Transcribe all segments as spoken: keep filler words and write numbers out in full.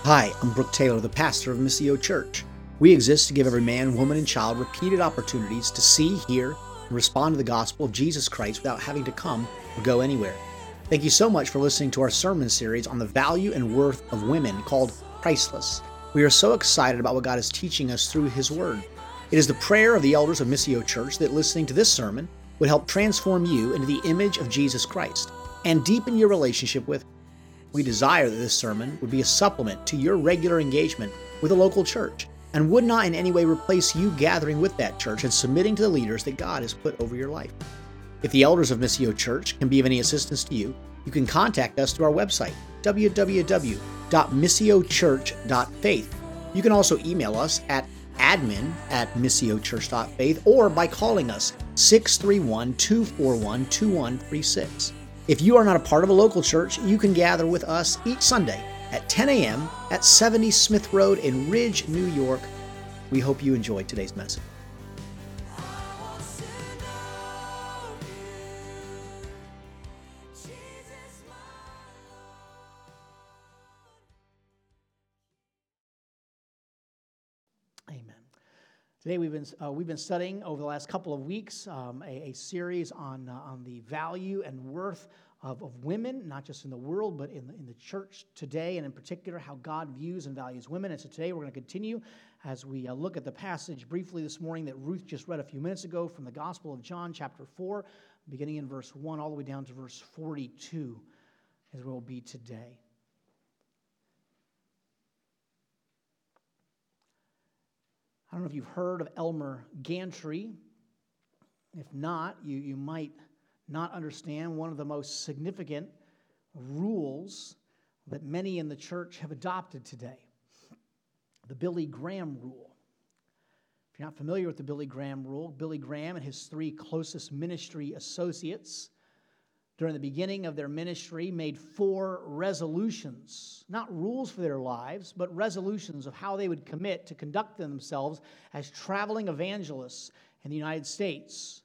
Hi, I'm Brooke Taylor, the pastor of Missio Church. We exist to give every man, woman, and child repeated opportunities to see, hear, and respond to the gospel of Jesus Christ without having to come or go anywhere. Thank you so much for listening to our sermon series on the value and worth of women called Priceless. We are so excited about what God is teaching us through His Word. It is the prayer of the elders of Missio Church that listening to this sermon would help transform you into the image of Jesus Christ and deepen your relationship with Him. We desire that this sermon would be a supplement to your regular engagement with a local church and would not in any way replace you gathering with that church and submitting to the leaders that God has put over your life. If the elders of Missio Church can be of any assistance to you, you can contact us through our website, w w w dot missio church dot faith. You can also email us at admin at missio church dot faith or by calling us six three one, two four one, two one three six. If you are not a part of a local church, you can gather with us each Sunday at ten a.m. at seventy Smith Road in Ridge, New York. We hope you enjoyed today's message. Amen. Today we've been uh, we've been studying over the last couple of weeks um, a, a series on uh, on the value and worth of, of women, not just in the world but in the, in the church today, and in particular how God views and values women. And so today we're going to continue as we uh, look at the passage briefly this morning that Ruth just read a few minutes ago from the Gospel of John, chapter four, beginning in verse one all the way down to verse forty-two, as where we'll be today. I don't know if you've heard of Elmer Gantry. If not, you, you might not understand one of the most significant rules that many in the church have adopted today, the Billy Graham rule. If you're not familiar with the Billy Graham rule, Billy Graham and his three closest ministry associates during the beginning of their ministry made four resolutions, not rules for their lives, but resolutions of how they would commit to conduct themselves as traveling evangelists in the United States.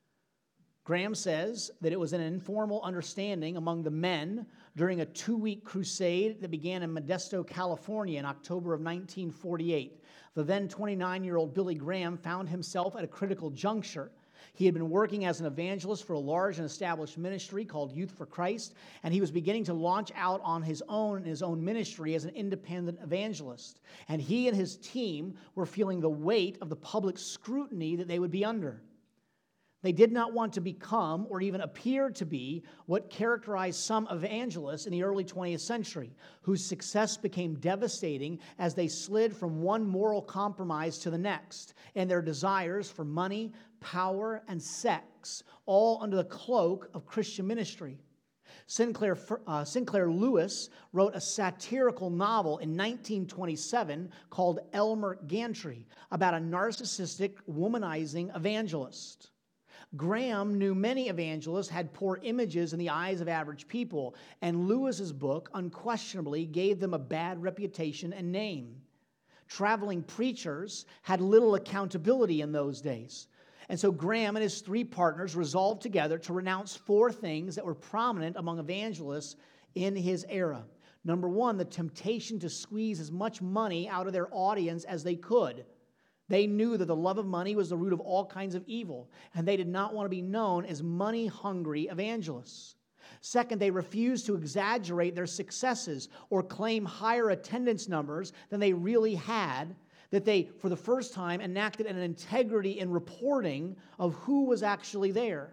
Graham says that it was an informal understanding among the men during a two-week crusade that began in Modesto, California in October of nineteen forty-eight. The then twenty-nine-year-old Billy Graham found himself at a critical juncture. He had been working as an evangelist for a large and established ministry called Youth for Christ, and he was beginning to launch out on his own in his own ministry as an independent evangelist. And he and his team were feeling the weight of the public scrutiny that they would be under. They did not want to become or even appear to be what characterized some evangelists in the early twentieth century, whose success became devastating as they slid from one moral compromise to the next in their desires for money, power, and sex, all under the cloak of Christian ministry. Sinclair, uh, Sinclair Lewis wrote a satirical novel in nineteen twenty-seven called Elmer Gantry about a narcissistic, womanizing evangelist. Graham knew many evangelists had poor images in the eyes of average people, and Lewis's book unquestionably gave them a bad reputation and name. Traveling preachers had little accountability in those days. And so Graham and his three partners resolved together to renounce four things that were prominent among evangelists in his era. Number one, the temptation to squeeze as much money out of their audience as they could. They knew that the love of money was the root of all kinds of evil, and they did not want to be known as money-hungry evangelists. Second, they refused to exaggerate their successes or claim higher attendance numbers than they really had, that they, for the first time, enacted an integrity in reporting of who was actually there.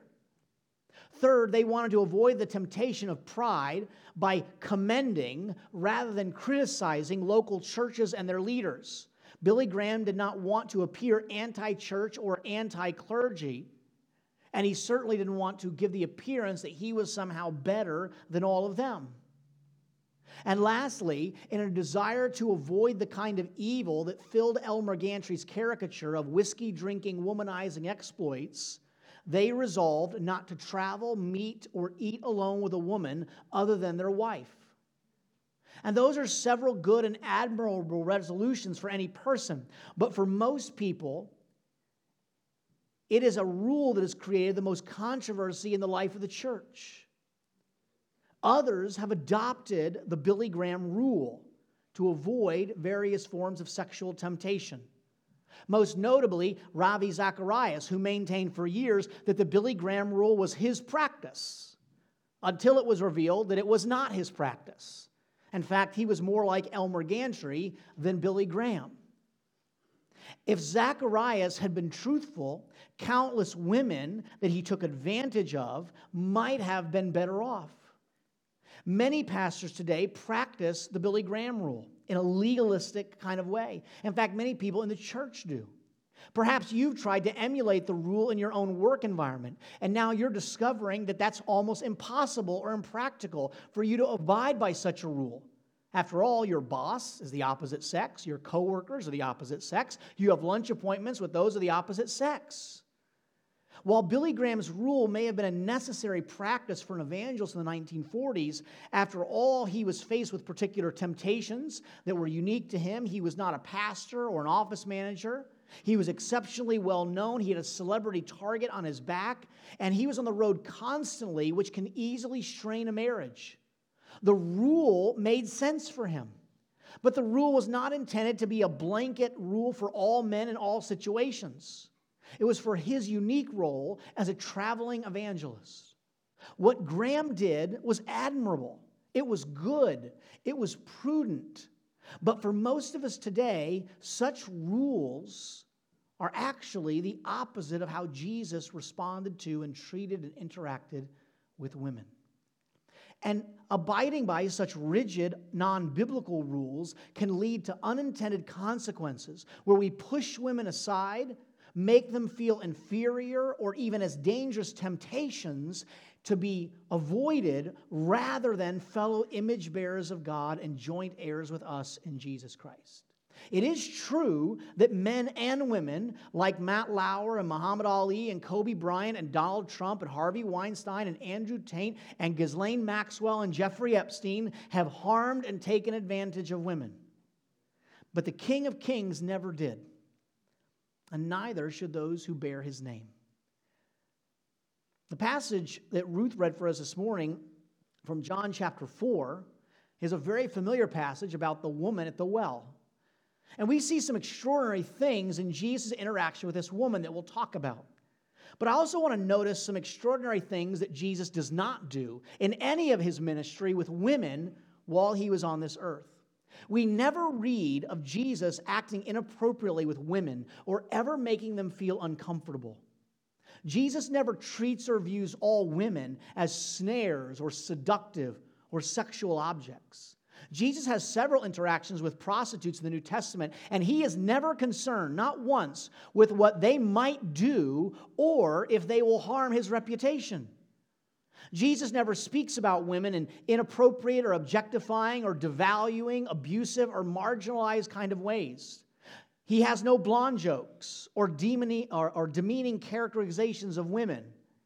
Third, they wanted to avoid the temptation of pride by commending rather than criticizing local churches and their leaders. Billy Graham did not want to appear anti-church or anti-clergy, and he certainly didn't want to give the appearance that he was somehow better than all of them. And lastly, in a desire to avoid the kind of evil that filled Elmer Gantry's caricature of whiskey-drinking, womanizing exploits, they resolved not to travel, meet, or eat alone with a woman other than their wife. And those are several good and admirable resolutions for any person. But for most people, it is a rule that has created the most controversy in the life of the church. Others have adopted the Billy Graham rule to avoid various forms of sexual temptation. Most notably, Ravi Zacharias, who maintained for years that the Billy Graham rule was his practice, until it was revealed that it was not his practice. In fact, he was more like Elmer Gantry than Billy Graham. If Zacharias had been truthful, countless women that he took advantage of might have been better off. Many pastors today practice the Billy Graham rule in a legalistic kind of way. In fact, many people in the church do. Perhaps you've tried to emulate the rule in your own work environment, and now you're discovering that that's almost impossible or impractical for you to abide by such a rule. After all, your boss is the opposite sex, your coworkers are the opposite sex, you have lunch appointments with those of the opposite sex. While Billy Graham's rule may have been a necessary practice for an evangelist in the nineteen forties, after all, he was faced with particular temptations that were unique to him. He was not a pastor or an office manager. He was exceptionally well known. He had a celebrity target on his back, and he was on the road constantly, which can easily strain a marriage. The rule made sense for him, but the rule was not intended to be a blanket rule for all men in all situations. It was for his unique role as a traveling evangelist. What Graham did was admirable. It was good. It was prudent. But for most of us today, such rules are actually the opposite of how Jesus responded to and treated and interacted with women. And abiding by such rigid, non-biblical rules can lead to unintended consequences where we push women aside, make them feel inferior, or even as dangerous temptations to be avoided rather than fellow image bearers of God and joint heirs with us in Jesus Christ. It is true that men and women like Matt Lauer and Muhammad Ali and Kobe Bryant and Donald Trump and Harvey Weinstein and Andrew Tate and Ghislaine Maxwell and Jeffrey Epstein have harmed and taken advantage of women. But the King of Kings never did, and neither should those who bear his name. The passage that Ruth read for us this morning from John chapter four is a very familiar passage about the woman at the well. And we see some extraordinary things in Jesus' interaction with this woman that we'll talk about. But I also want to notice some extraordinary things that Jesus does not do in any of his ministry with women while he was on this earth. We never read of Jesus acting inappropriately with women or ever making them feel uncomfortable. Jesus never treats or views all women as snares or seductive or sexual objects. Jesus has several interactions with prostitutes in the New Testament, and he is never concerned, not once, with what they might do or if they will harm his reputation. Jesus never speaks about women in inappropriate or objectifying or devaluing, abusive or marginalized kind of ways. He has no blonde jokes or, demony, or, or demeaning characterizations of women.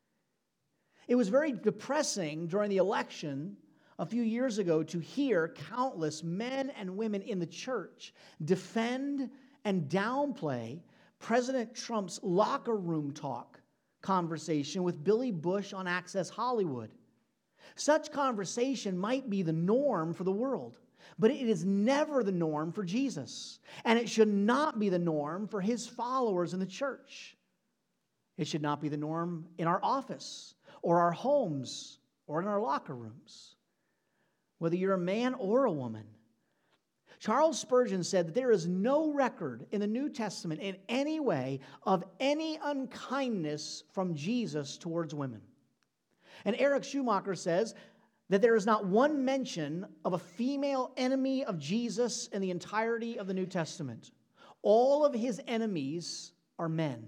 It was very depressing during the election a few years ago to hear countless men and women in the church defend and downplay President Trump's locker room talk conversation with Billy Bush on Access Hollywood. Such conversation might be the norm for the world, but it is never the norm for Jesus, and it should not be the norm for his followers in the church. It should not be the norm in our office or our homes or in our locker rooms, whether you're a man or a woman. Charles Spurgeon said that there is no record in the New Testament in any way of any unkindness from Jesus towards women. And Eric Schumacher says that there is not one mention of a female enemy of Jesus in the entirety of the New Testament. All of his enemies are men.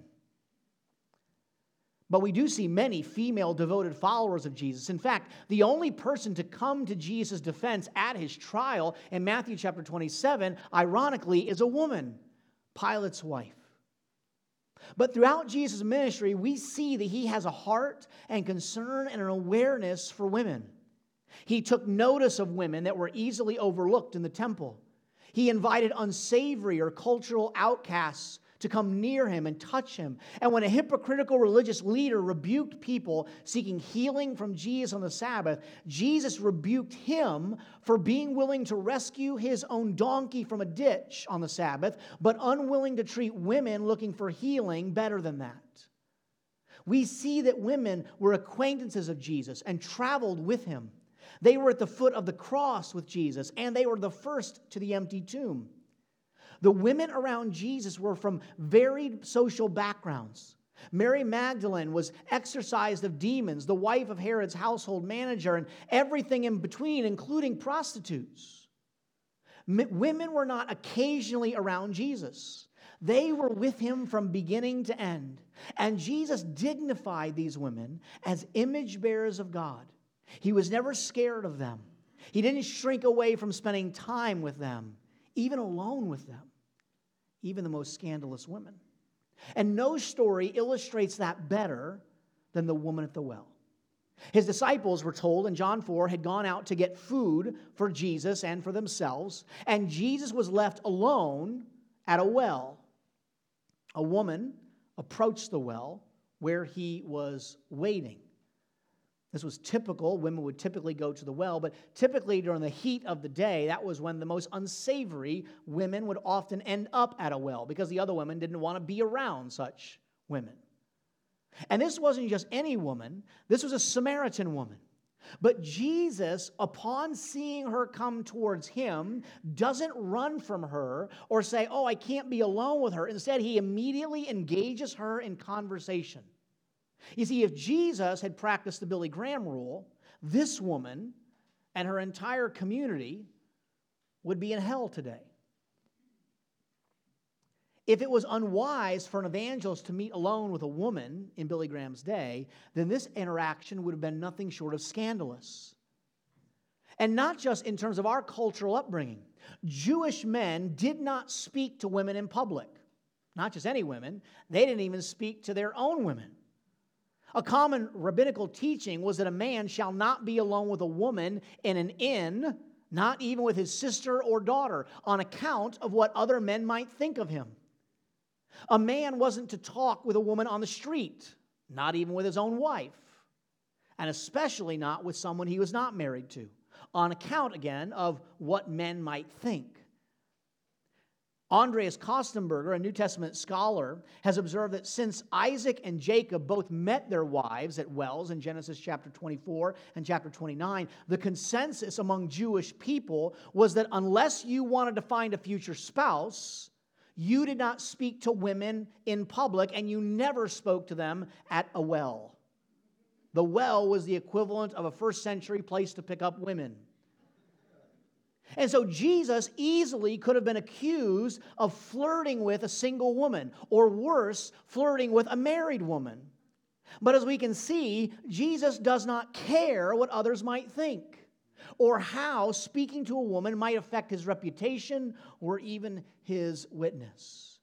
But we do see many female devoted followers of Jesus. In fact, the only person to come to Jesus' defense at his trial in Matthew chapter twenty-seven, ironically, is a woman, Pilate's wife. But throughout Jesus' ministry, we see that he has a heart and concern and an awareness for women. He took notice of women that were easily overlooked in the temple. He invited unsavory or cultural outcasts to come near him and touch him. And when a hypocritical religious leader rebuked people seeking healing from Jesus on the Sabbath, Jesus rebuked him for being willing to rescue his own donkey from a ditch on the Sabbath, but unwilling to treat women looking for healing better than that. We see that women were acquaintances of Jesus and traveled with him. They were at the foot of the cross with Jesus, and they were the first to the empty tomb. The women around Jesus were from varied social backgrounds. Mary Magdalene was exorcised of demons, the wife of Herod's household manager, and everything in between, including prostitutes. M- women were not occasionally around Jesus. They were with him from beginning to end. And Jesus dignified these women as image bearers of God. He was never scared of them. He didn't shrink away from spending time with them, even alone with them, even the most scandalous women. And no story illustrates that better than the woman at the well. His disciples, were told in John four, had gone out to get food for Jesus and for themselves, and Jesus was left alone at a well. A woman approached the well where he was waiting. This was typical. Women would typically go to the well, but typically during the heat of the day, that was when the most unsavory women would often end up at a well because the other women didn't want to be around such women. And this wasn't just any woman. This was a Samaritan woman. But Jesus, upon seeing her come towards him, doesn't run from her or say, oh, I can't be alone with her. Instead, he immediately engages her in conversation. You see, if Jesus had practiced the Billy Graham rule, this woman and her entire community would be in hell today. If it was unwise for an evangelist to meet alone with a woman in Billy Graham's day, then this interaction would have been nothing short of scandalous. And not just in terms of our cultural upbringing. Jewish men did not speak to women in public. Not just any women. They didn't even speak to their own women. A common rabbinical teaching was that a man shall not be alone with a woman in an inn, not even with his sister or daughter, on account of what other men might think of him. A man wasn't to talk with a woman on the street, not even with his own wife, and especially not with someone he was not married to, on account, again, of what men might think. Andreas Kostenberger, a New Testament scholar, has observed that since Isaac and Jacob both met their wives at wells in Genesis chapter twenty-four and chapter twenty-nine, the consensus among Jewish people was that unless you wanted to find a future spouse, you did not speak to women in public, and you never spoke to them at a well. The well was the equivalent of a first century place to pick up women. And so Jesus easily could have been accused of flirting with a single woman, or worse, flirting with a married woman. But as we can see, Jesus does not care what others might think, or how speaking to a woman might affect his reputation or even his witness.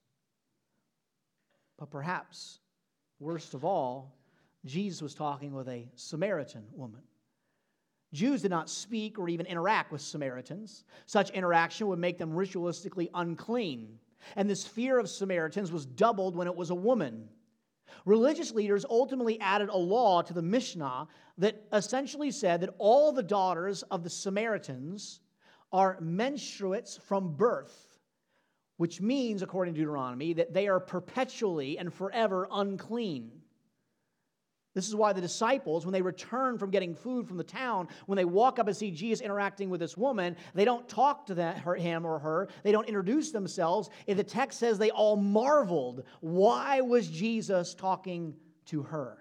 But perhaps, worst of all, Jesus was talking with a Samaritan woman. Jews did not speak or even interact with Samaritans. Such interaction would make them ritualistically unclean. And this fear of Samaritans was doubled when it was a woman. Religious leaders ultimately added a law to the Mishnah that essentially said that all the daughters of the Samaritans are menstruates from birth, which means, according to Deuteronomy, that they are perpetually and forever unclean. This is why the disciples, when they return from getting food from the town, when they walk up and see Jesus interacting with this woman, they don't talk to that, her, him or her. They don't introduce themselves. And the text says they all marveled. Why was Jesus talking to her?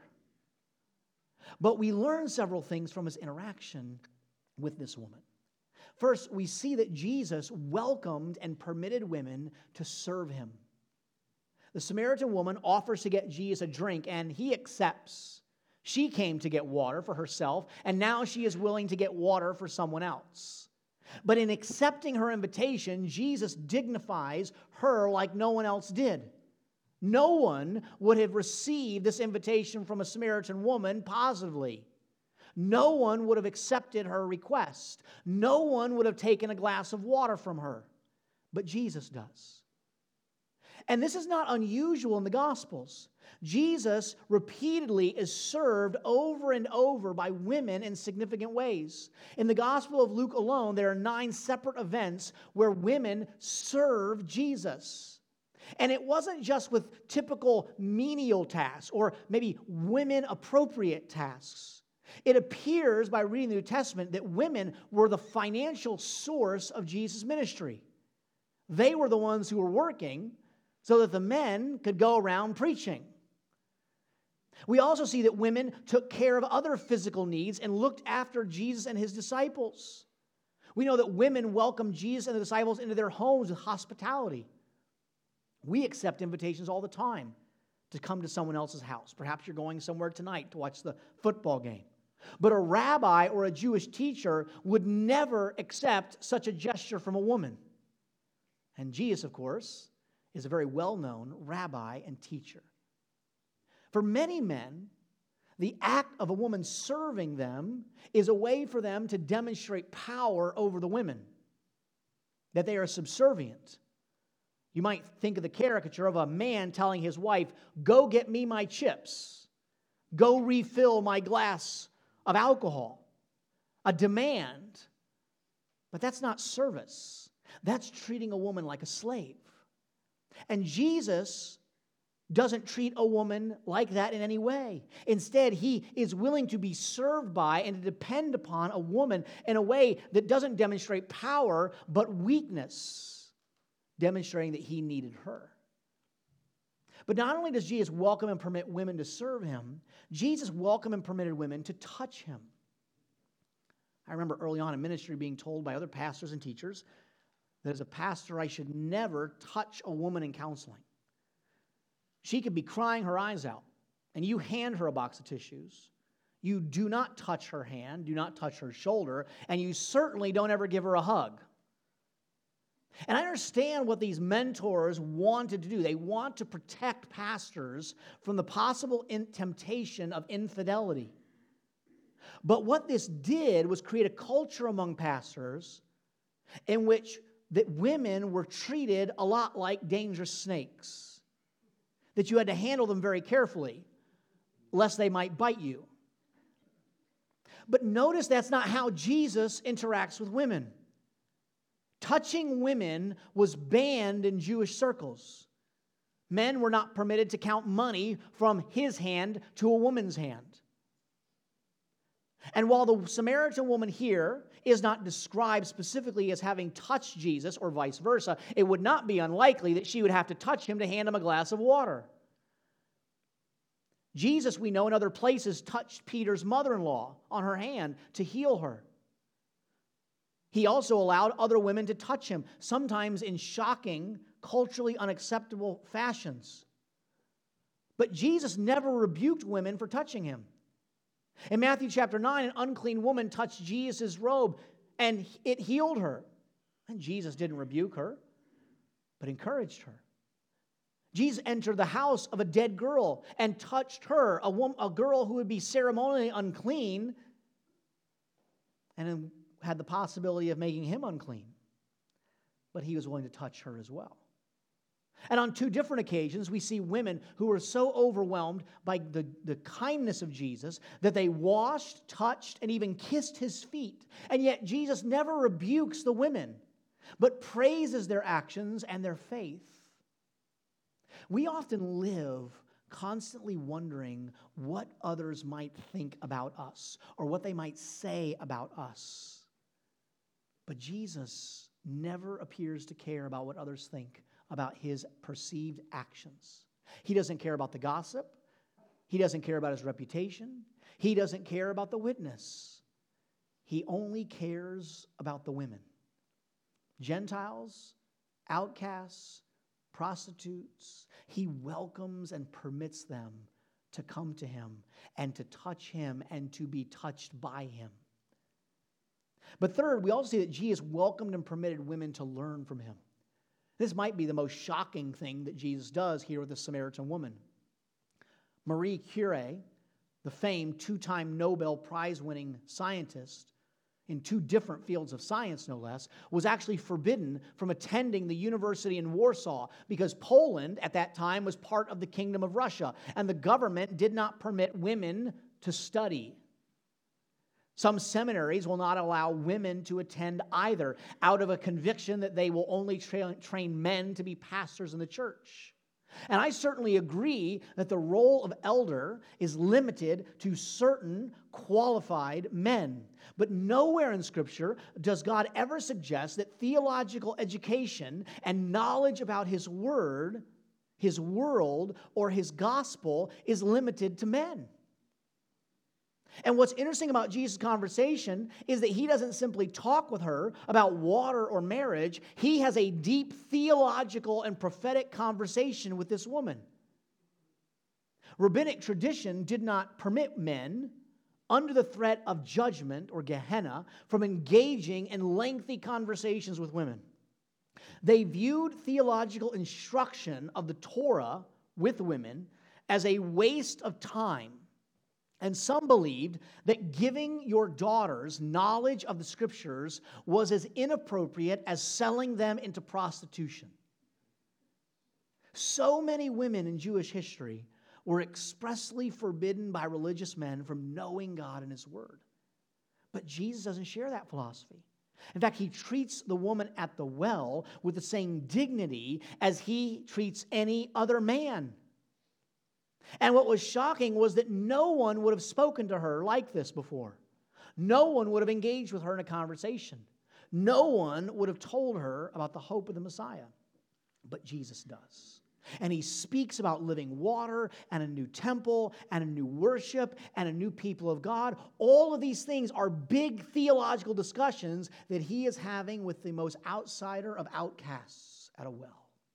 But we learn several things from his interaction with this woman. First, we see that Jesus welcomed and permitted women to serve him. The Samaritan woman offers to get Jesus a drink, and he accepts. She came to get water for herself, and now she is willing to get water for someone else. But in accepting her invitation, Jesus dignifies her like no one else did. No one would have received this invitation from a Samaritan woman positively. No one would have accepted her request. No one would have taken a glass of water from her. But Jesus does. And this is not unusual in the Gospels. Jesus repeatedly is served over and over by women in significant ways. In the Gospel of Luke alone, there are nine separate events where women serve Jesus. And it wasn't just with typical menial tasks or maybe women-appropriate tasks. It appears by reading the New Testament that women were the financial source of Jesus' ministry. They were the ones who were working so that the men could go around preaching. We also see that women took care of other physical needs and looked after Jesus and his disciples. We know that women welcomed Jesus and the disciples into their homes with hospitality. We accept invitations all the time to come to someone else's house. Perhaps you're going somewhere tonight to watch the football game. But a rabbi or a Jewish teacher would never accept such a gesture from a woman. And Jesus, of course, is a very well-known rabbi and teacher. For many men, the act of a woman serving them is a way for them to demonstrate power over the women, that they are subservient. You might think of the caricature of a man telling his wife, "Go get me my chips. Go refill my glass of alcohol." A demand. But that's not service. That's treating a woman like a slave. And Jesus doesn't treat a woman like that in any way. Instead, he is willing to be served by and to depend upon a woman in a way that doesn't demonstrate power, but weakness, demonstrating that he needed her. But not only does Jesus welcome and permit women to serve him, Jesus welcomed and permitted women to touch him. I remember early on in ministry being told by other pastors and teachers that as a pastor I should never touch a woman in counseling. She could be crying her eyes out, and you hand her a box of tissues. You do not touch her hand, do not touch her shoulder, and you certainly don't ever give her a hug. And I understand what these mentors wanted to do. They want to protect pastors from the possible in- temptation of infidelity. But what this did was create a culture among pastors in which that women were treated a lot like dangerous snakes. That you had to handle them very carefully, lest they might bite you. But notice that's not how Jesus interacts with women. Touching women was banned in Jewish circles. Men were not permitted to count money from his hand to a woman's hand. And while the Samaritan woman here is not described specifically as having touched Jesus or vice versa, it would not be unlikely that she would have to touch him to hand him a glass of water. Jesus, we know in other places, touched Peter's mother-in-law on her hand to heal her. He also allowed other women to touch him, sometimes in shocking, culturally unacceptable fashions. But Jesus never rebuked women for touching him. In Matthew chapter nine, an unclean woman touched Jesus' robe, and it healed her. And Jesus didn't rebuke her, but encouraged her. Jesus entered the house of a dead girl and touched her, a, woman, a girl who would be ceremonially unclean, and had the possibility of making him unclean. But he was willing to touch her as well. And on two different occasions, we see women who were so overwhelmed by the, the kindness of Jesus that they washed, touched, and even kissed his feet. And yet Jesus never rebukes the women, but praises their actions and their faith. We often live constantly wondering what others might think about us or what they might say about us. But Jesus never appears to care about what others think about his perceived actions. He doesn't care about the gossip. He doesn't care about his reputation. He doesn't care about the witness. He only cares about the women. Gentiles, outcasts, prostitutes. He welcomes and permits them to come to him and to touch him and to be touched by him. But third, we also see that Jesus welcomed and permitted women to learn from him. This might be the most shocking thing that Jesus does here with the Samaritan woman. Marie Curie, the famed two-time Nobel Prize-winning scientist, in two different fields of science, no less, was actually forbidden from attending the university in Warsaw because Poland at that time was part of the Kingdom of Russia, and the government did not permit women to study. Some seminaries will not allow women to attend either, out of a conviction that they will only tra- train men to be pastors in the church. And I certainly agree that the role of elder is limited to certain qualified men. But nowhere in Scripture does God ever suggest that theological education and knowledge about His Word, His world, or His gospel is limited to men. And what's interesting about Jesus' conversation is that He doesn't simply talk with her about water or marriage. He has a deep theological and prophetic conversation with this woman. Rabbinic tradition did not permit men, under the threat of judgment or Gehenna, from engaging in lengthy conversations with women. They viewed theological instruction of the Torah with women as a waste of time. And some believed that giving your daughters knowledge of the Scriptures was as inappropriate as selling them into prostitution. So many women in Jewish history were expressly forbidden by religious men from knowing God and His Word. But Jesus doesn't share that philosophy. In fact, He treats the woman at the well with the same dignity as He treats any other man. And what was shocking was that no one would have spoken to her like this before. No one would have engaged with her in a conversation. No one would have told her about the hope of the Messiah. But Jesus does. And He speaks about living water and a new temple and a new worship and a new people of God. All of these things are big theological discussions that He is having with the most outsider of outcasts at a well.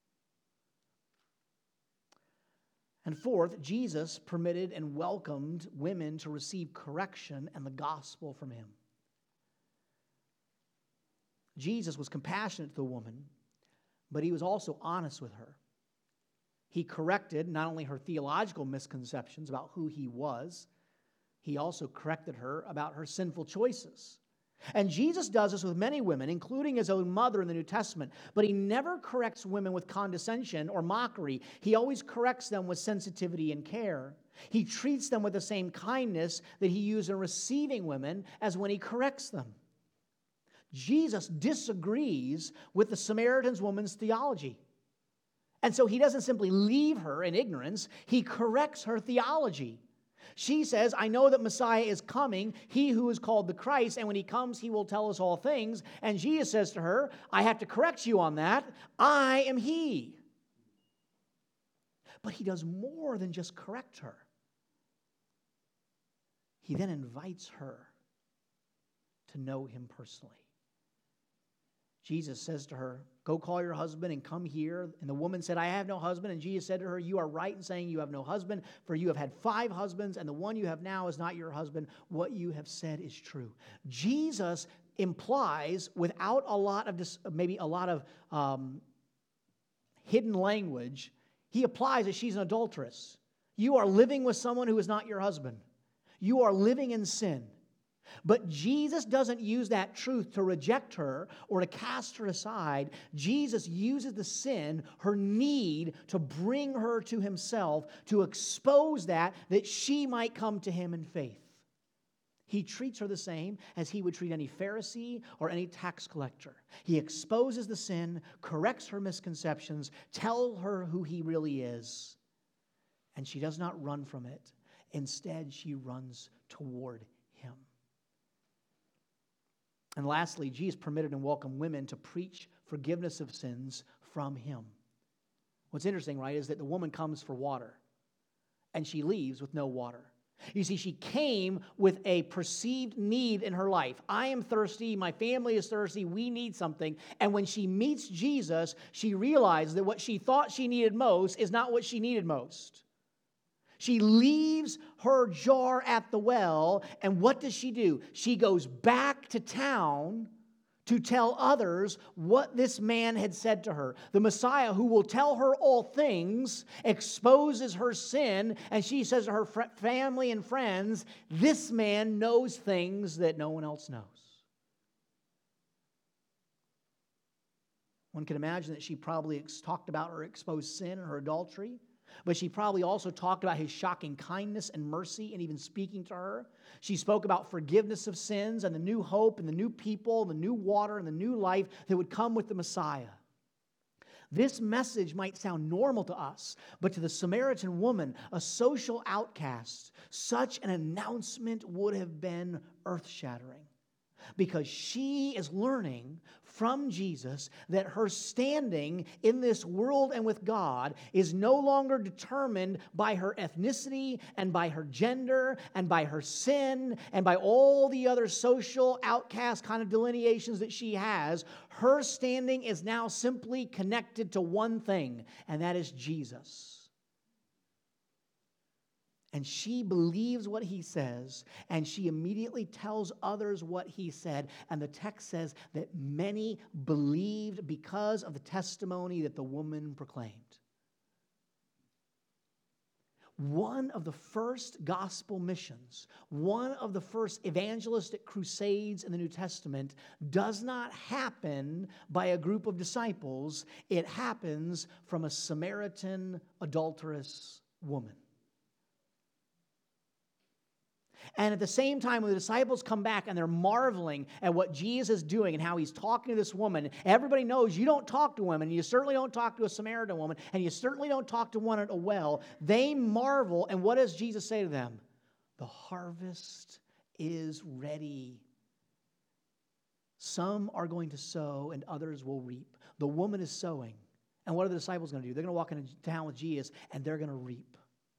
And fourth, Jesus permitted and welcomed women to receive correction and the gospel from Him. Jesus was compassionate to the woman, but He was also honest with her. He corrected not only her theological misconceptions about who He was, He also corrected her about her sinful choices. And Jesus does this with many women, including His own mother in the New Testament. But He never corrects women with condescension or mockery. He always corrects them with sensitivity and care. He treats them with the same kindness that He used in receiving women as when He corrects them. Jesus disagrees with the Samaritan woman's theology. And so He doesn't simply leave her in ignorance. He corrects her theology. She says, I know that Messiah is coming, He who is called the Christ, and when He comes, He will tell us all things. And Jesus says to her, I have to correct you on that. I am He. But He does more than just correct her. He then invites her to know Him personally. Jesus says to her, go call your husband and come here. And the woman said, I have no husband. And Jesus said to her, you are right in saying you have no husband, for you have had five husbands, and the one you have now is not your husband. What you have said is true. Jesus implies, without a lot of, dis- maybe a lot of um, hidden language, He applies that she's an adulteress. You are living with someone who is not your husband. You are living in sin. But Jesus doesn't use that truth to reject her or to cast her aside. Jesus uses the sin, her need, to bring her to Himself, to expose that, that she might come to Him in faith. He treats her the same as He would treat any Pharisee or any tax collector. He exposes the sin, corrects her misconceptions, tells her who He really is, and she does not run from it. Instead, she runs toward Him. And lastly, Jesus permitted and welcomed women to preach forgiveness of sins from Him. What's interesting, right, is that the woman comes for water, and she leaves with no water. You see, she came with a perceived need in her life. I am thirsty, my family is thirsty, we need something. And when she meets Jesus, she realizes that what she thought she needed most is not what she needed most. She leaves her jar at the well, and what does she do? She goes back to town to tell others what this man had said to her. The Messiah, who will tell her all things, exposes her sin, and she says to her family and friends, this man knows things that no one else knows. One can imagine that she probably ex- talked about her exposed sin and her adultery, but she probably also talked about his shocking kindness and mercy and even speaking to her. She spoke about forgiveness of sins and the new hope and the new people, the new water and the new life that would come with the Messiah. This message might sound normal to us, but to the Samaritan woman, a social outcast, such an announcement would have been earth-shattering. Because she is learning from Jesus that her standing in this world and with God is no longer determined by her ethnicity and by her gender and by her sin and by all the other social outcast kind of delineations that she has. Her standing is now simply connected to one thing, and that is Jesus. And she believes what he says, and she immediately tells others what he said. And the text says that many believed because of the testimony that the woman proclaimed. One of the first gospel missions, one of the first evangelistic crusades in the New Testament does not happen by a group of disciples. It happens from a Samaritan adulterous woman. And at the same time, when the disciples come back and they're marveling at what Jesus is doing and how he's talking to this woman, everybody knows you don't talk to women, and you certainly don't talk to a Samaritan woman, and you certainly don't talk to one at a well. They marvel, and what does Jesus say to them? The harvest is ready. Some are going to sow, and others will reap. The woman is sowing. And what are the disciples going to do? They're going to walk into town with Jesus, and they're going to reap.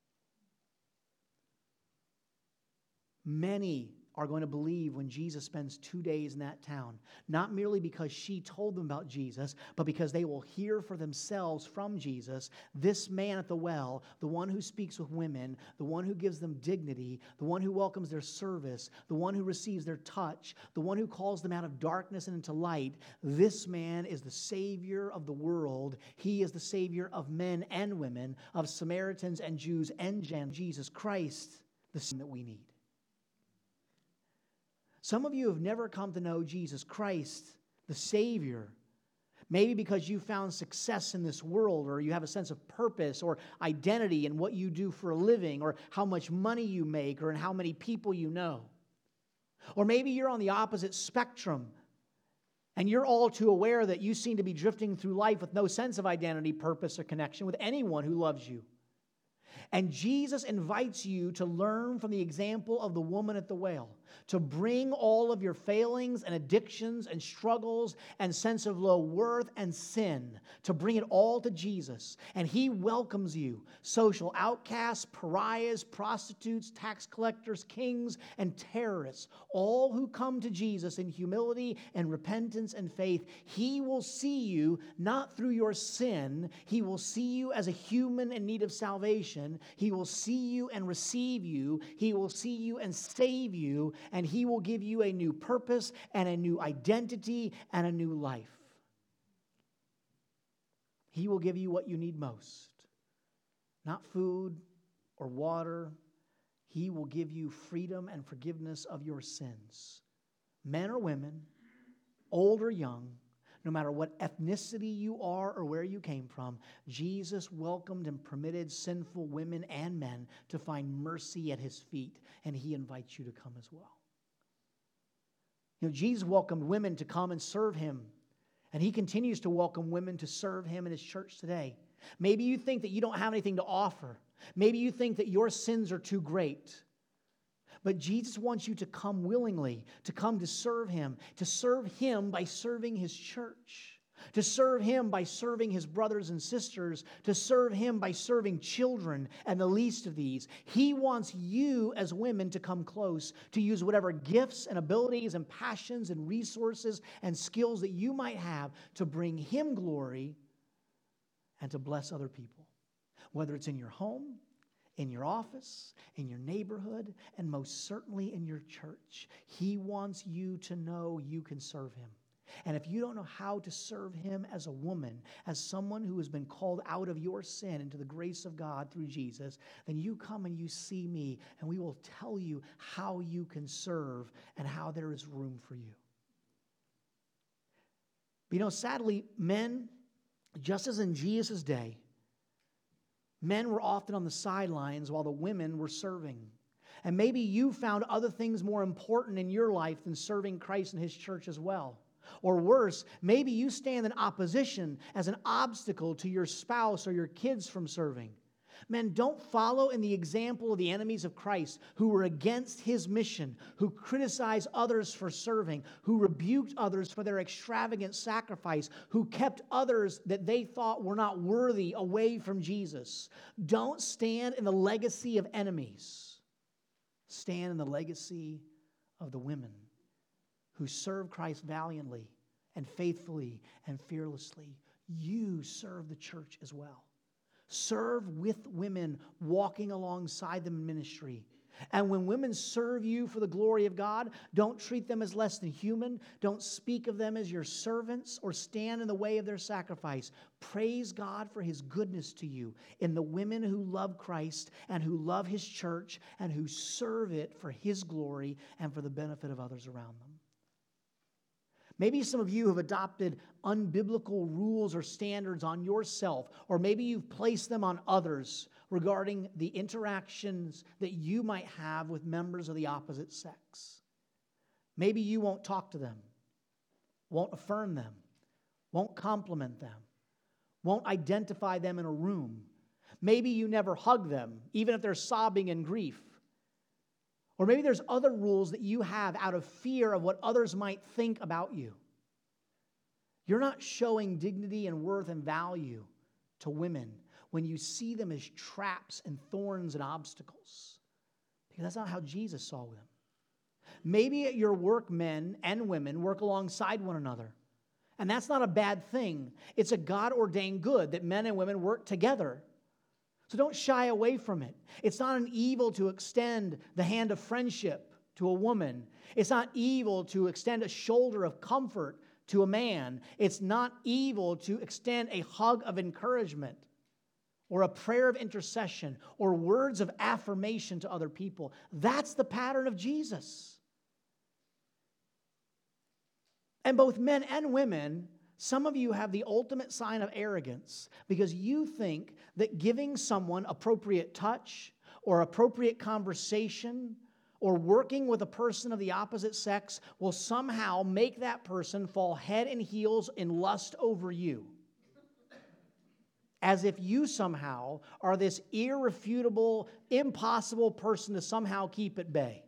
Many are going to believe when Jesus spends two days in that town, not merely because she told them about Jesus, but because they will hear for themselves from Jesus, this man at the well, the one who speaks with women, the one who gives them dignity, the one who welcomes their service, the one who receives their touch, the one who calls them out of darkness and into light. This man is the Savior of the world. He is the Savior of men and women, of Samaritans and Jews and Gentiles. Jesus Christ, the Son that we need. Some of you have never come to know Jesus Christ, the Savior, maybe because you found success in this world, or you have a sense of purpose or identity in what you do for a living, or how much money you make, or in how many people you know. Or maybe you're on the opposite spectrum, and you're all too aware that you seem to be drifting through life with no sense of identity, purpose, or connection with anyone who loves you. And Jesus invites you to learn from the example of the woman at the well, to bring all of your failings and addictions and struggles and sense of low worth and sin, to bring it all to Jesus. And he welcomes you, social outcasts, pariahs, prostitutes, tax collectors, kings, and terrorists, all who come to Jesus in humility and repentance and faith. He will see you not through your sin. He will see you as a human in need of salvation. He will see you and receive you. He will see you and save you. And he will give you a new purpose and a new identity and a new life. He will give you what you need most. Not food or water. He will give you freedom and forgiveness of your sins. Men or women, old or young, no matter what ethnicity you are or where you came from, Jesus welcomed and permitted sinful women and men to find mercy at his feet, and he invites you to come as well. You know, Jesus welcomed women to come and serve him, and he continues to welcome women to serve him in his church today. Maybe you think that you don't have anything to offer. Maybe you think that your sins are too great. But Jesus wants you to come willingly, to come to serve him, to serve him by serving his church, to serve him by serving his brothers and sisters, to serve him by serving children and the least of these. He wants you as women to come close, to use whatever gifts and abilities and passions and resources and skills that you might have to bring him glory and to bless other people, whether it's in your home, in your office, in your neighborhood, and most certainly in your church. He wants you to know you can serve him. And if you don't know how to serve him as a woman, as someone who has been called out of your sin into the grace of God through Jesus, then you come and you see me, and we will tell you how you can serve and how there is room for you. But you know, sadly, men, just as in Jesus' day, men were often on the sidelines while the women were serving. And maybe you found other things more important in your life than serving Christ and His church as well. Or worse, maybe you stand in opposition as an obstacle to your spouse or your kids from serving. Men, don't follow in the example of the enemies of Christ who were against His mission, who criticized others for serving, who rebuked others for their extravagant sacrifice, who kept others that they thought were not worthy away from Jesus. Don't stand in the legacy of enemies. Stand in the legacy of the women who serve Christ valiantly and faithfully and fearlessly. You serve the church as well. Serve with women, walking alongside them in ministry. And when women serve you for the glory of God, don't treat them as less than human. Don't speak of them as your servants or stand in the way of their sacrifice. Praise God for His goodness to you in the women who love Christ and who love His church and who serve it for His glory and for the benefit of others around them. Maybe some of you have adopted unbiblical rules or standards on yourself, or maybe you've placed them on others regarding the interactions that you might have with members of the opposite sex. Maybe you won't talk to them, won't affirm them, won't compliment them, won't identify them in a room. Maybe you never hug them, even if they're sobbing in grief. Or maybe there's other rules that you have out of fear of what others might think about you. You're not showing dignity and worth and value to women when you see them as traps and thorns and obstacles. Because that's not how Jesus saw them. Maybe at your work, men and women work alongside one another. And that's not a bad thing. It's a God-ordained good that men and women work together. So don't shy away from it. It's not an evil to extend the hand of friendship to a woman. It's not evil to extend a shoulder of comfort to a man. It's not evil to extend a hug of encouragement or a prayer of intercession or words of affirmation to other people. That's the pattern of Jesus. And both men and women, some of you have the ultimate sign of arrogance because you think that giving someone appropriate touch or appropriate conversation or working with a person of the opposite sex will somehow make that person fall head and heels in lust over you. As if you somehow are this irrefutable, impossible person to somehow keep at bay.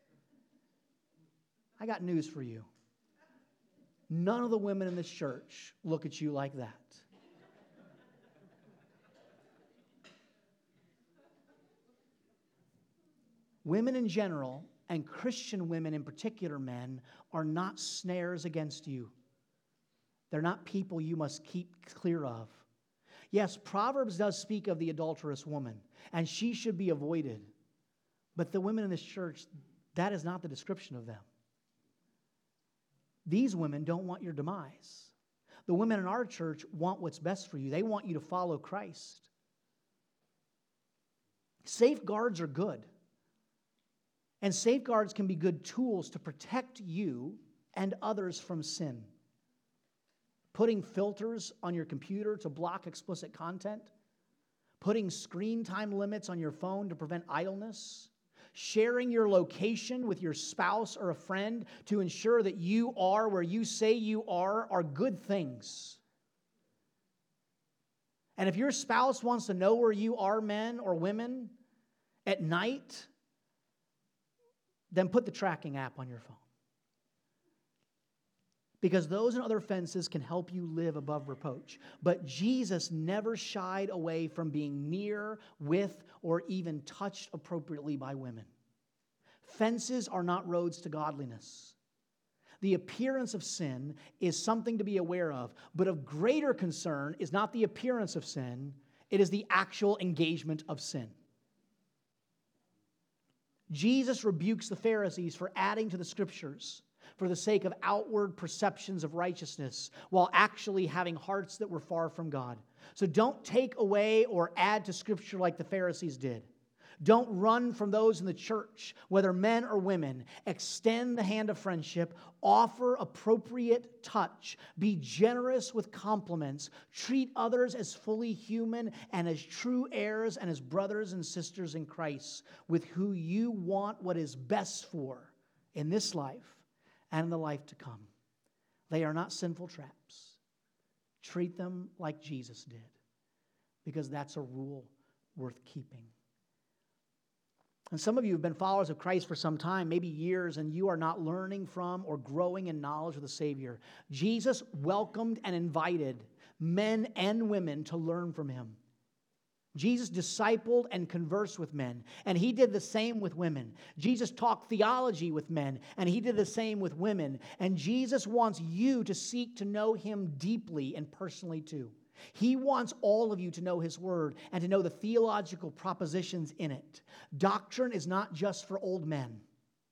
I got news for you. None of the women in this church look at you like that. Women in general, and Christian women in particular, men, are not snares against you. They're not people you must keep clear of. Yes, Proverbs does speak of the adulterous woman, and she should be avoided. But the women in this church, that is not the description of them. These women don't want your demise. The women in our church want what's best for you. They want you to follow Christ. Safeguards are good. And safeguards can be good tools to protect you and others from sin. Putting filters on your computer to block explicit content. Putting screen time limits on your phone to prevent idleness. Sharing your location with your spouse or a friend to ensure that you are where you say you are are good things. And if your spouse wants to know where you are, men or women, at night, then put the tracking app on your phone. Because those and other fences can help you live above reproach. But Jesus never shied away from being near, with, or even touched appropriately by women. Fences are not roads to godliness. The appearance of sin is something to be aware of, but of greater concern is not the appearance of sin, it is the actual engagement of sin. Jesus rebukes the Pharisees for adding to the Scriptures for the sake of outward perceptions of righteousness, while actually having hearts that were far from God. So don't take away or add to Scripture like the Pharisees did. Don't run from those in the church, whether men or women. Extend the hand of friendship. Offer appropriate touch. Be generous with compliments. Treat others as fully human and as true heirs and as brothers and sisters in Christ, with who you want what is best for in this life and in the life to come. They are not sinful traps. Treat them like Jesus did, because that's a rule worth keeping. And some of you have been followers of Christ for some time, maybe years, and you are not learning from or growing in knowledge of the Savior. Jesus welcomed and invited men and women to learn from him. Jesus discipled and conversed with men, and he did the same with women. Jesus talked theology with men, and he did the same with women. And Jesus wants you to seek to know him deeply and personally too. He wants all of you to know his word and to know the theological propositions in it. Doctrine is not just for old men.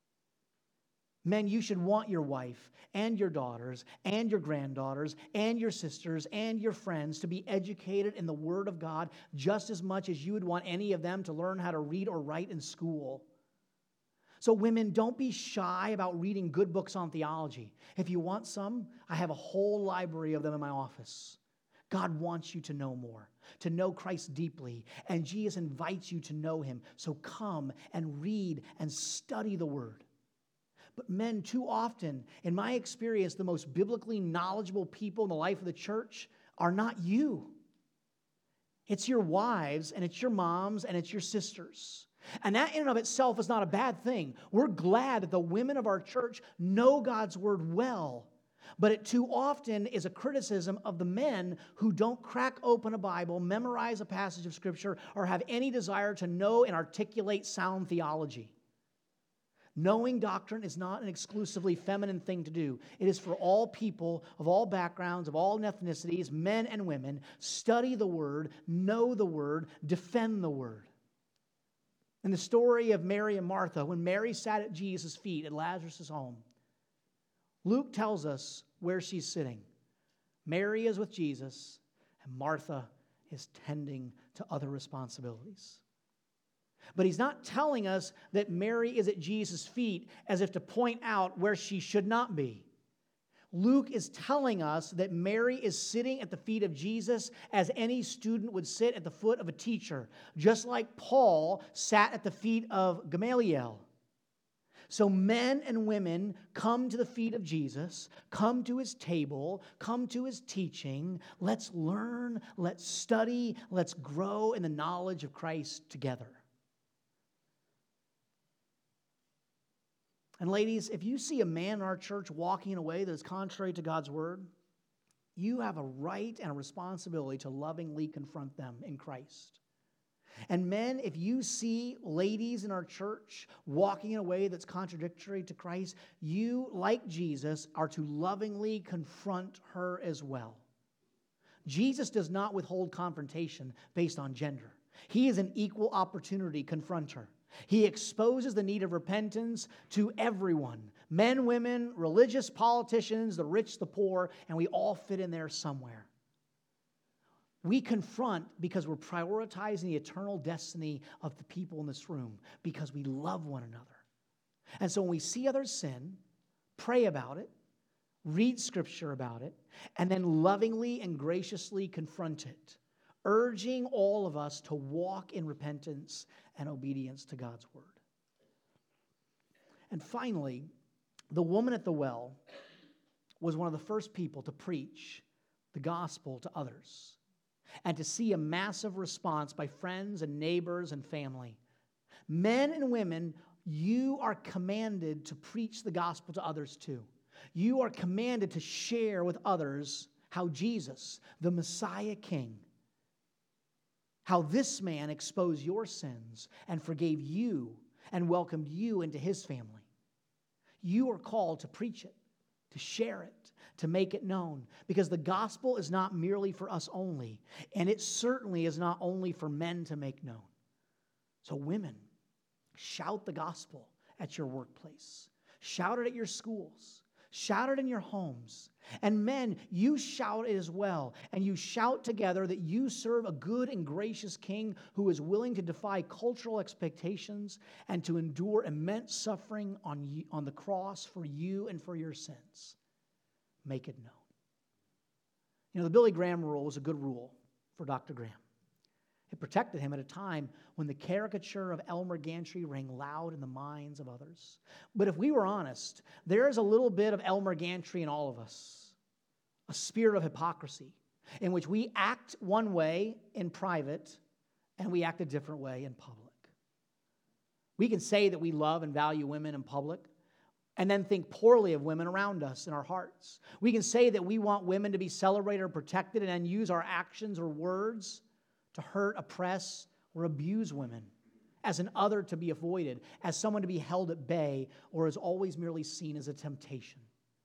Men, you should want your wife and your daughters and your granddaughters and your sisters and your friends to be educated in the word of God just as much as you would want any of them to learn how to read or write in school. So women, don't be shy about reading good books on theology. If you want some, I have a whole library of them in my office. God wants you to know more, to know Christ deeply, and Jesus invites you to know him. So come and read and study the word. But men, too often, in my experience, the most biblically knowledgeable people in the life of the church are not you. It's your wives, and it's your moms, and it's your sisters. And that in and of itself is not a bad thing. We're glad that the women of our church know God's word well. But it too often is a criticism of the men who don't crack open a Bible, memorize a passage of Scripture, or have any desire to know and articulate sound theology. Knowing doctrine is not an exclusively feminine thing to do. It is for all people of all backgrounds, of all ethnicities, men and women. Study the Word, know the Word, defend the Word. In the story of Mary and Martha, when Mary sat at Jesus' feet at Lazarus' home, Luke tells us where she's sitting. Mary is with Jesus, and Martha is tending to other responsibilities. But he's not telling us that Mary is at Jesus' feet as if to point out where she should not be. Luke is telling us that Mary is sitting at the feet of Jesus as any student would sit at the foot of a teacher, just like Paul sat at the feet of Gamaliel. So men and women come to the feet of Jesus, come to his table, come to his teaching. Let's learn, let's study, let's grow in the knowledge of Christ together. And ladies, if you see a man in our church walking in a way that is contrary to God's word, you have a right and a responsibility to lovingly confront them in Christ. And men, if you see ladies in our church walking in a way that's contradictory to Christ, you, like Jesus, are to lovingly confront her as well. Jesus does not withhold confrontation based on gender. He is an equal opportunity confronter. He exposes the need of repentance to everyone. Men, women, religious, politicians, the rich, the poor, and we all fit in there somewhere. We confront because we're prioritizing the eternal destiny of the people in this room, because we love one another. And so when we see others sin, pray about it, read Scripture about it, and then lovingly and graciously confront it, urging all of us to walk in repentance and obedience to God's word. And finally, the woman at the well was one of the first people to preach the gospel to others and to see a massive response by friends and neighbors and family. Men and women, you are commanded to preach the gospel to others too. You are commanded to share with others how Jesus, the Messiah King, how this man exposed your sins and forgave you and welcomed you into his family. You are called to preach it, to share it, to make it known, because the gospel is not merely for us only, and it certainly is not only for men to make known. So women, shout the gospel at your workplace. Shout it at your schools. Shout it in your homes. And men, you shout it as well. And you shout together that you serve a good and gracious king who is willing to defy cultural expectations and to endure immense suffering on, you, on the cross for you and for your sins. Make it known. You know, the Billy Graham rule was a good rule for Doctor Graham. It protected him at a time when the caricature of Elmer Gantry rang loud in the minds of others. But if we were honest, there is a little bit of Elmer Gantry in all of us, a spirit of hypocrisy in which we act one way in private and we act a different way in public. We can say that we love and value women in public and then think poorly of women around us in our hearts. We can say that we want women to be celebrated or protected and then use our actions or words to hurt, oppress, or abuse women, as an other to be avoided, as someone to be held at bay, or as always merely seen as a temptation.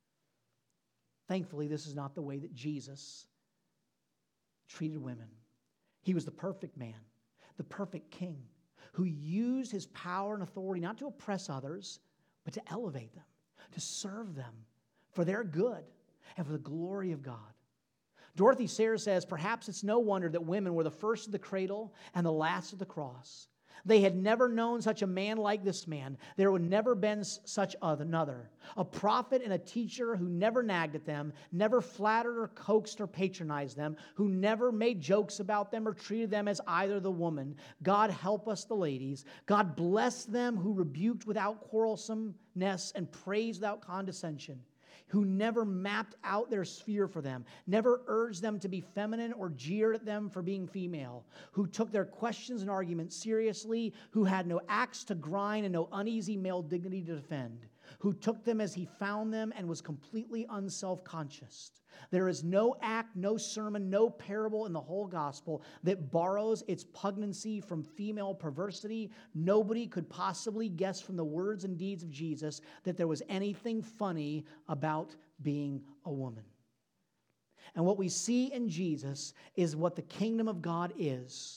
Thankfully, this is not the way that Jesus treated women. He was the perfect man, the perfect king, who used his power and authority not to oppress others, but to elevate them, to serve them for their good and for the glory of God. Dorothy Sayers says, perhaps it's no wonder that women were the first of the cradle and the last of the cross. They had never known such a man like this man. There would never been such another. A prophet and a teacher who never nagged at them, never flattered or coaxed or patronized them, who never made jokes about them or treated them as either the woman. God help us, the ladies. God bless them who rebuked without quarrelsomeness and praised without condescension, who never mapped out their sphere for them, never urged them to be feminine or jeered at them for being female, who took their questions and arguments seriously, who had no axe to grind and no uneasy male dignity to defend, who took them as he found them and was completely unself-conscious. There is no act, no sermon, no parable in the whole gospel that borrows its pugnancy from female perversity. Nobody could possibly guess from the words and deeds of Jesus that there was anything funny about being a woman. And what we see in Jesus is what the kingdom of God is.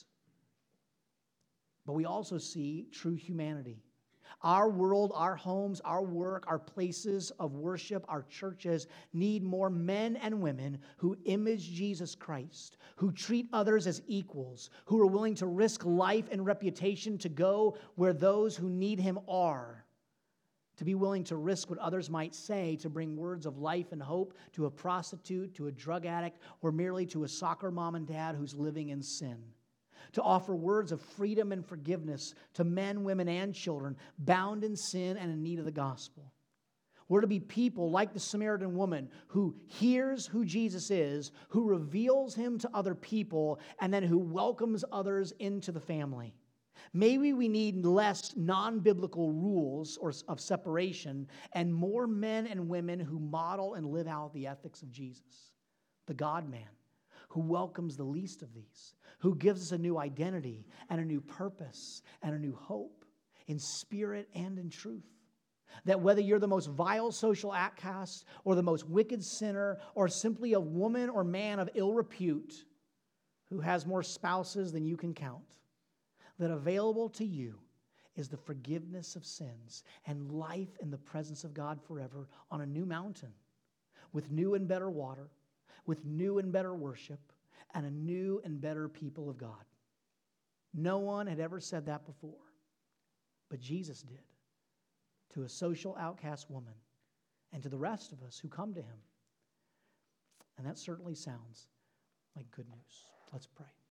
But we also see true humanity. Our world, our homes, our work, our places of worship, our churches need more men and women who image Jesus Christ, who treat others as equals, who are willing to risk life and reputation to go where those who need him are, to be willing to risk what others might say to bring words of life and hope to a prostitute, to a drug addict, or merely to a soccer mom and dad who's living in sin. To offer words of freedom and forgiveness to men, women, and children bound in sin and in need of the gospel. We're to be people like the Samaritan woman who hears who Jesus is, who reveals him to other people, and then who welcomes others into the family. Maybe we need less non-biblical rules or of separation and more men and women who model and live out the ethics of Jesus, the God-man, who welcomes the least of these, who gives us a new identity and a new purpose and a new hope in spirit and in truth. That whether you're the most vile social outcast or the most wicked sinner or simply a woman or man of ill repute who has more spouses than you can count, that available to you is the forgiveness of sins and life in the presence of God forever on a new mountain with new and better water, with new and better worship, and a new and better people of God. No one had ever said that before, but Jesus did to a social outcast woman and to the rest of us who come to him. And that certainly sounds like good news. Let's pray.